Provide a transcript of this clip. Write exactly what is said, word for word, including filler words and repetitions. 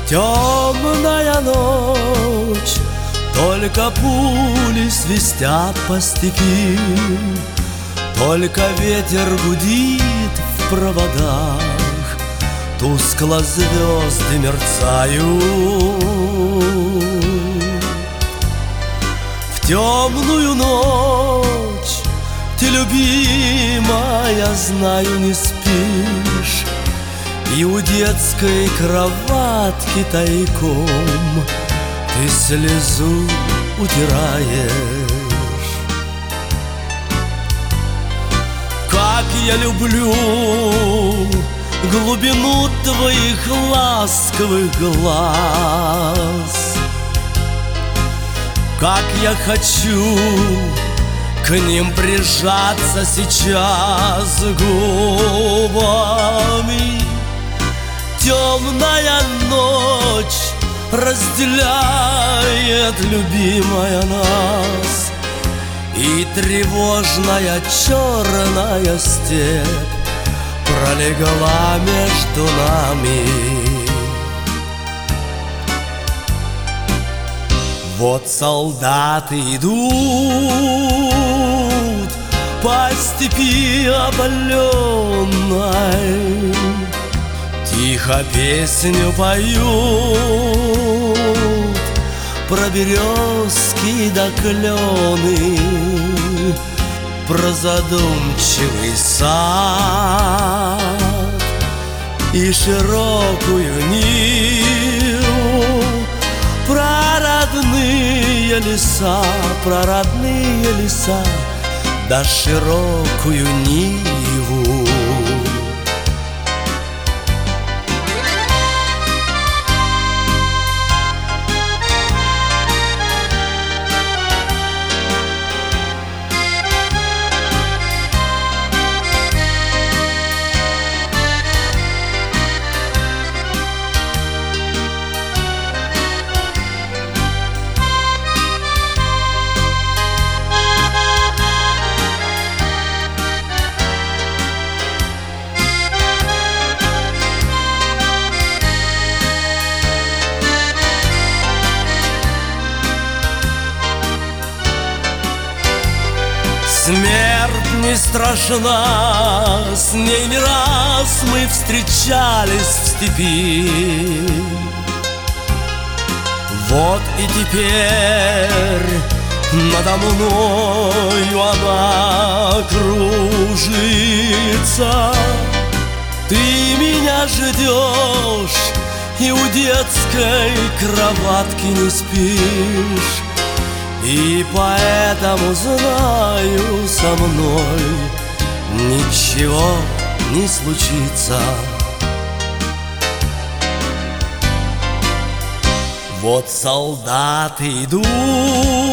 Темная ночь, только пули свистят по степи, только ветер гудит в проводах, тускло звезды мерцают. В темную ночь ты, любимая, знаю, не спишь, и у детской кроватки тайком ты слезу утираешь. Как я люблю глубину твоих ласковых глаз, как я хочу к ним прижаться сейчас губами. Темная ночь разделяет, любимая, нас, и тревожная черная степь пролегла между нами. Вот солдаты идут по степи опаленной, тихо песню поют про березки да клены, про задумчивый сад и широкую Ниву, про родные леса, про родные леса да широкую Ниву. Смерть не страшна, с ней не раз мы встречались в степи. Вот и теперь надо мною она кружится. Ты меня ждешь и у детской кроватки не спишь, и поэтому знаю, со мной ничего не случится. Вот солдаты идут